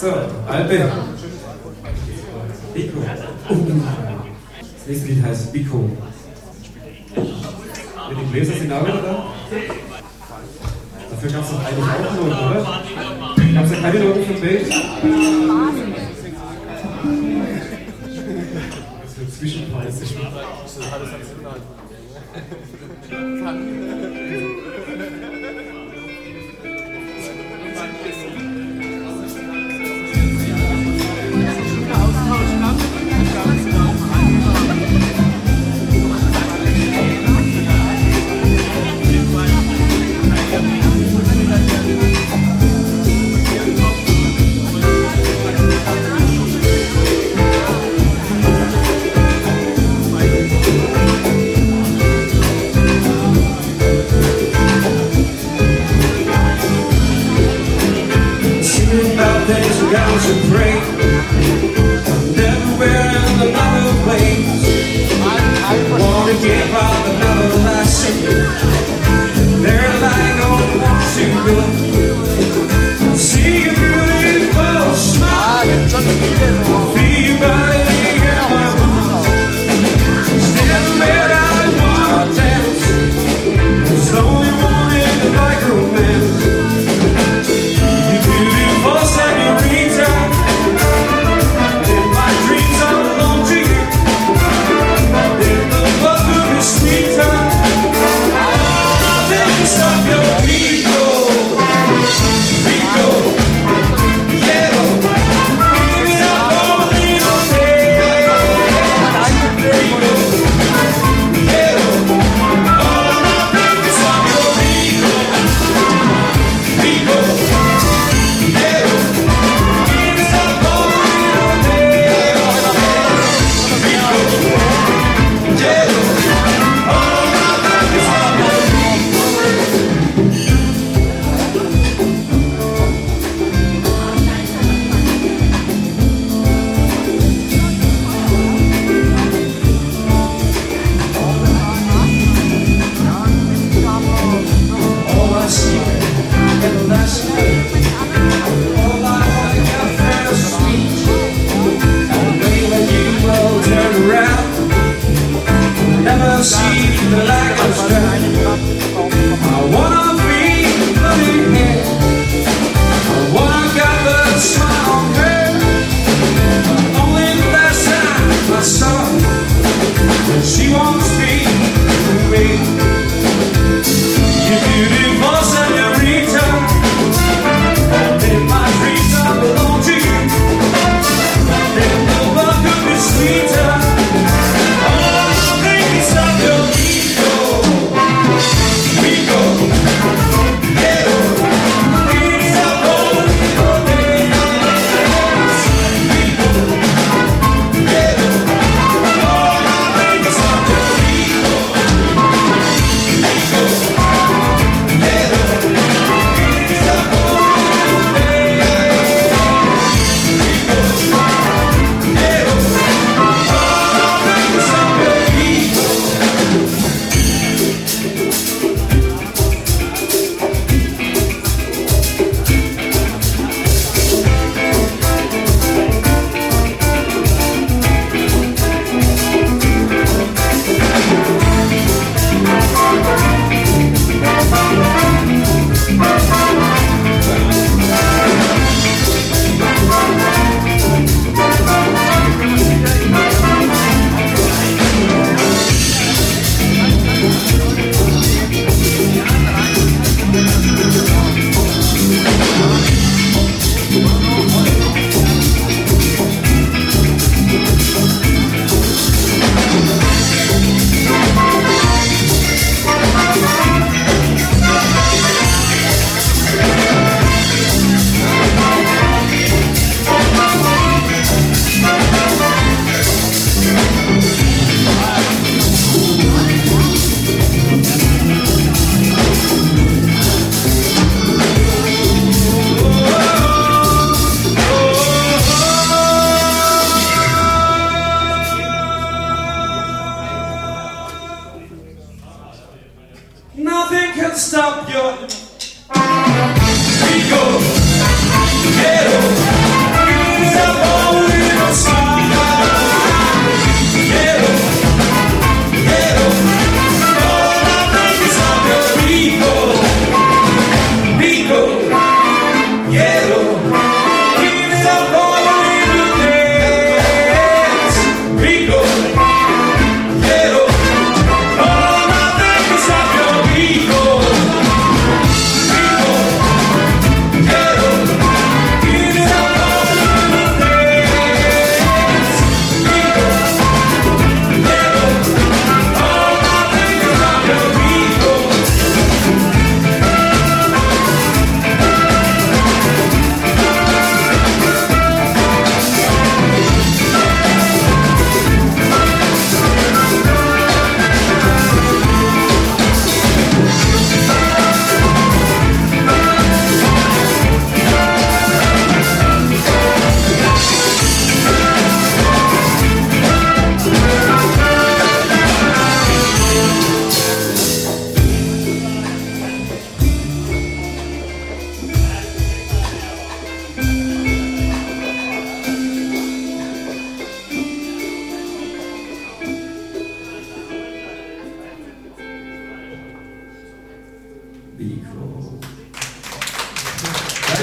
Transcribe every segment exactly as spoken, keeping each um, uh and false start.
So, Alpe. Biko. Uh. Das nächste Lied heißt Biko. Die Gläser sind auch wieder da. Dafür gab es noch eigentlich auch Noten, oder? Gab es ja keine Noten von Bass? Das wird Zwischenpreis. To pray, never wear another place. Wanna give out another lesson. They're lying on want to go. See a beautiful smile. Feel your body in my arms. Stand where I wanna dance. There's only one in the like romance. You beautiful senorita.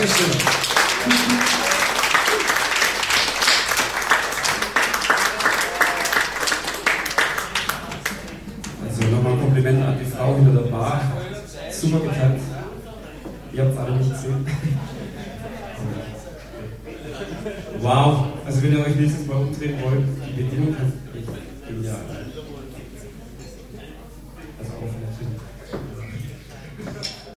Dankeschön. Also nochmal ein Kompliment an die Frau hinter der Bar. Super getanzt. Ihr habt es alle nicht gesehen. Wow, also wenn ihr euch nächstes Mal umdrehen wollt, die Bedienung ist echt genial.